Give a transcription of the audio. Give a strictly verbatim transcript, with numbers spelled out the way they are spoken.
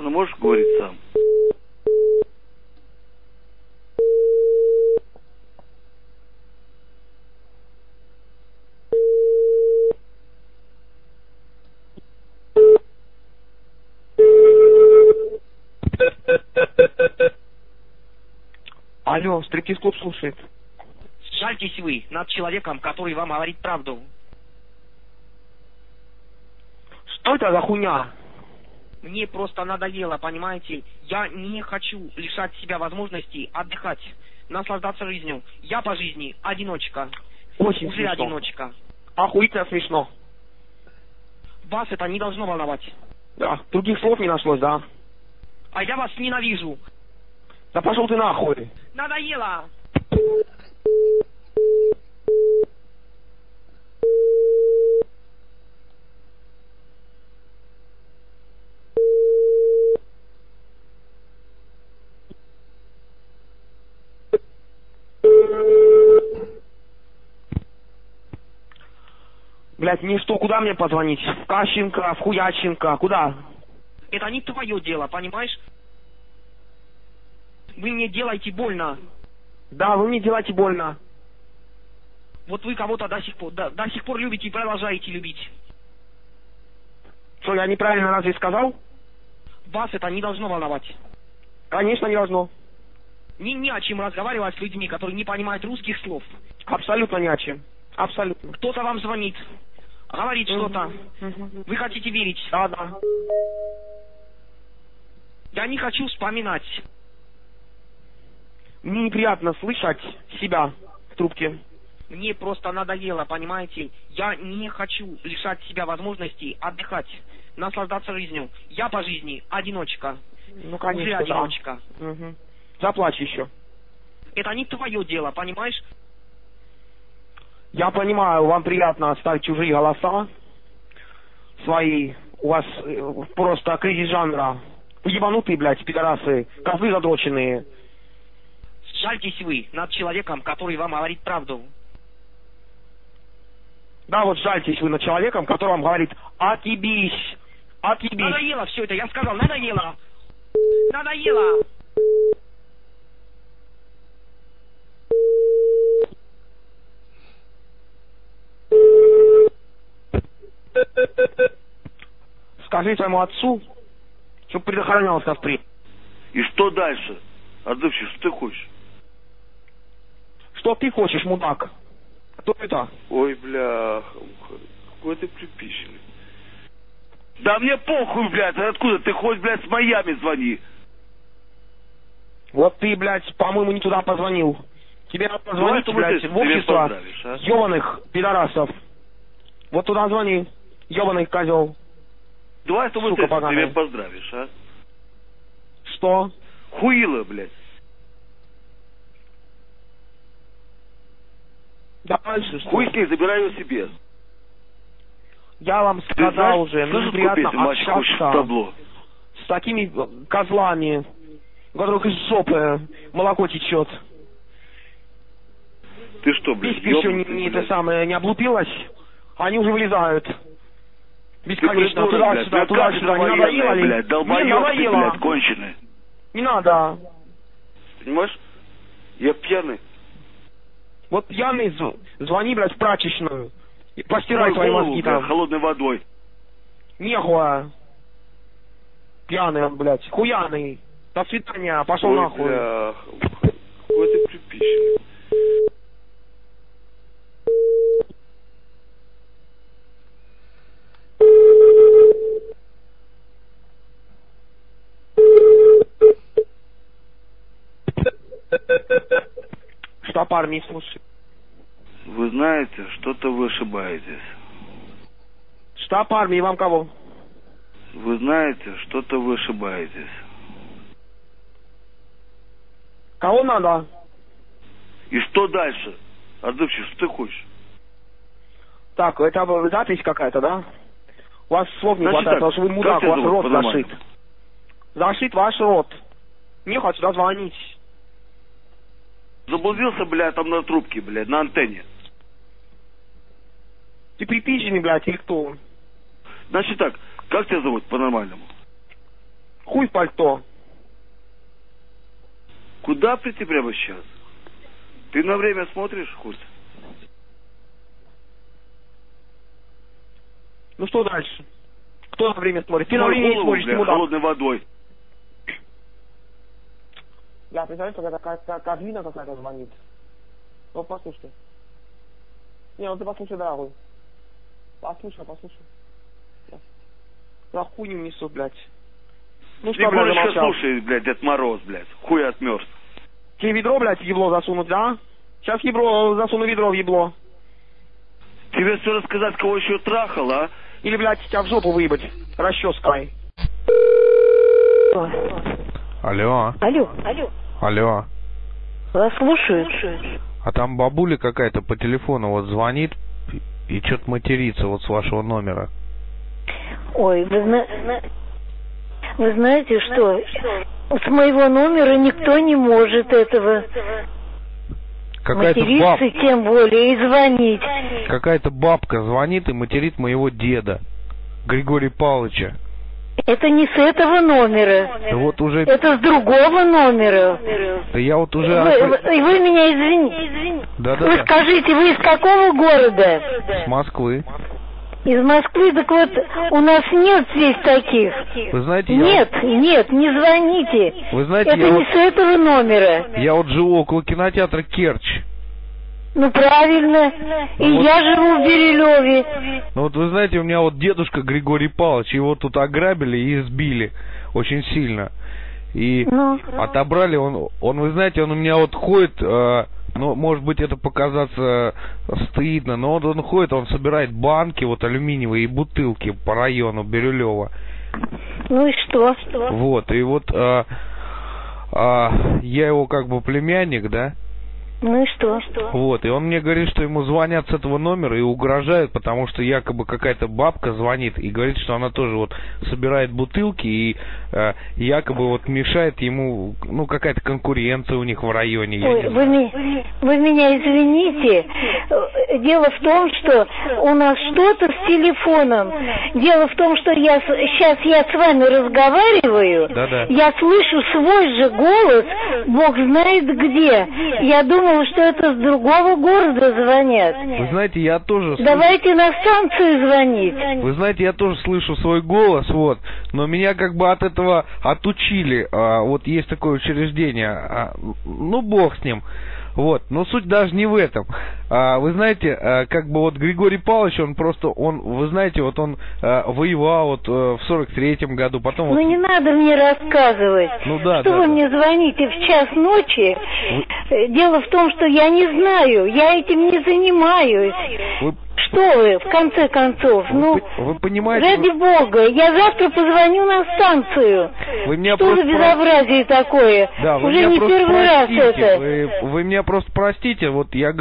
Ну, можешь говорить сам. Алло, стриптиз-клуб слушает. Жальтесь вы над человеком, который вам говорит правду. Что это за хуйня? Мне просто надоело, понимаете? Я не хочу лишать себя возможности отдыхать, наслаждаться жизнью. Я по жизни одиночка. Очень Уже смешно. одиночка. Охуительно смешно. Вас это не должно волновать. Да, других слов не нашлось, да? А я вас ненавижу. Да пошел ты нахуй. Надоело. Блять, мне что, куда мне позвонить? В Кащенко, в Хуяченко, куда? Это не твое дело, понимаешь? Вы мне делаете больно. Да, вы мне делаете больно. Вот вы кого-то до сих пор, до, до сих пор любите и продолжаете любить. Что, я неправильно разве сказал? Вас это не должно волновать. Конечно, не должно. Ни, ни о чем разговаривать с людьми, которые не понимают русских слов. Абсолютно ни о чем. Абсолютно. Кто-то вам звонит, говорит Мгм. что-то. Мгм. Вы хотите верить. Да, да. Я не хочу вспоминать. Мне неприятно слышать себя в трубке. Мне просто надоело, понимаете? Я не хочу лишать себя возможности отдыхать, наслаждаться жизнью. Я по жизни одиночка. Ну, конечно, Уже да. одиночка. Угу. Заплачь еще. Это не твое дело, понимаешь? Я понимаю, вам приятно ставить чужие голоса. Свои. У вас э, просто кризис жанра. Вы ебанутые, блядь, пидорасы. Козлы задроченные. Жальтесь вы над человеком, который вам говорит правду. Да, вот жальтесь вы над человеком, который вам говорит: отъебись, отъебись. Надоело все это, я сказал, надоело. Надоело. Скажи своему отцу, чтобы предохранялся впредь. И что дальше? Отзывчик, что ты хочешь? Что ты хочешь, мудак? Кто это? Ой, бля, какой ты припищенный. Да мне похуй, блядь, откуда ты хоть, блядь, с Майами звони. Вот ты, блядь, по-моему, не туда позвонил. Тебе надо Давай, позвонить, чтобы блядь, ты в меня общество поздравишь, а? ёбаных пидорасов. Вот туда звони, ёбаный козел. Давай, чтобы Сука ты поганая. меня поздравишь, а? Что? Хуило, блядь. Дальше что? Хуй с ней, забирай ее себе. Я вам Ты сказал знаешь, уже, мне слышишь, приятно купить мальчик хочет общаться табло? с такими козлами, у которых из жопы молоко течет. Ты что, блядь, Писька еще не, ёбнутый, не это блядь? самое, не облупилась, они уже вылезают. Ты Бесконечно, придурок, туда-сюда, блядь, туда-сюда, не надоело военная, ли? блядь, Не долбоёб ты, надоело. блядь, конченый. Не надо. Понимаешь? Я пьяный. Вот пьяный, зв- звони, блядь, в прачечную. И постирай Мой свои голову, мозги блядь, там. холодной водой. Нехуя. Пьяный он, блядь. Хуяный. До свидания, пошел Ой, нахуй. бля, какой ты припищенный. Штаб армии, слушай. Вы знаете, что-то вы ошибаетесь. Штаб армии, вам кого? Вы знаете, что-то вы ошибаетесь. Кого надо? И что дальше? Отзывчик, что ты хочешь? Так, это запись какая-то, да? У вас слов не Значит хватает, так, потому что вы как мудак, у тебя вас зовут рот по-нормальному? зашит. Зашит ваш рот. Не хочу сюда звонить. Заблудился, блядь, там на трубке, блядь, на антенне. Ты припизженный, блядь, или кто? Значит так, как тебя зовут по-нормальному? Хуй в пальто. Куда прийти прямо сейчас? Ты на время смотришь, хоть? Ну что дальше? Кто на время смотрит? Ты на Мой время не голову, смотришь, бля, ты мудак. холодной водой. Я представляю, что это Катрина какая-то звонит. Ну, послушай. Не, ну ты послушай, дорогой. Послушай, послушай. Я хуйню несу, блядь. Ну что, блядь, Немножечко замолчал? слушай, блядь, Дед Мороз, блядь. Хуй отмерз. Тебе ведро, блядь, в ебло засунуть, да? Сейчас ебло, засуну ведро в ебло. Тебе все рассказать, кого еще трахал, а? Или, блядь, тебя в жопу выебать расческой. Алло. Алло, алло. Алло. Вас слушают. А там бабуля какая-то по телефону вот звонит и что-то матерится вот с вашего номера. Ой, вы, зна... вы знаете что? С моего номера никто не может этого Какая-то материться, баб... тем более, и звонить. Какая-то бабка звонит и материт моего деда, Григория Павловича. Это не с этого номера. Да вот уже... Это с другого номера. Да я вот уже... Вы, вы, вы меня извините. Да, да, Вы да. скажите, вы из какого города? С Москвы. Из Москвы, так вот, у нас нет здесь таких. Вы знаете, я... Нет, нет, не звоните. Вы знаете, Это я не вот... с этого номера. Я вот живу около кинотеатра Керчь. Ну, правильно. И Ну, вот- я живу в Бирюлеве. Ну вот вы знаете, у меня вот дедушка Григорий Павлович, его тут ограбили и избили очень сильно. И Ну. отобрали, он, он, вы знаете, он у меня вот ходит, э, ну, может быть, это показаться стыдно, но вот он ходит, он собирает банки, вот алюминиевые и бутылки по району Бирюлева. Ну и что? Вот, и вот э, э, я его как бы племянник, да? Ну и что? Вот, и он мне говорит, что ему звонят с этого номера и угрожают, потому что якобы какая-то бабка звонит и говорит, что она тоже вот собирает бутылки и э, якобы вот мешает ему, ну, какая-то конкуренция у них в районе. Я Ой, не вы, знаю. ми- вы меня извините. Дело в том, что у нас что-то с телефоном. Дело в том, что я сейчас я с вами разговариваю, Да-да. я слышу свой же голос, Бог знает где. Я думала, что это с другого города звонят. Вы знаете, я тоже... слышу- Давайте на станцию звонить. Вы знаете, я тоже слышу свой голос, вот, но меня как бы от этого отучили. А, вот есть такое учреждение, а, ну, бог с ним. Вот, но суть даже не в этом. А, вы знаете, а, как бы вот Григорий Павлович, он просто, он, вы знаете, вот он а, воевал вот а, в сорок третьем году, потом... Ну вот... не надо мне рассказывать. Ну да, Что да, вы да. мне звоните в час ночи? Э, Дело в том, что я не знаю, я этим не занимаюсь. Вы, Что вы, в конце концов? вы, Ну, по- вы понимаете... ради бога, я завтра позвоню на станцию. Вы меня Что за просто про- безобразие такое? Да, вы Уже меня не просто первый раз простите, это. Вы, вы меня просто простите, вот я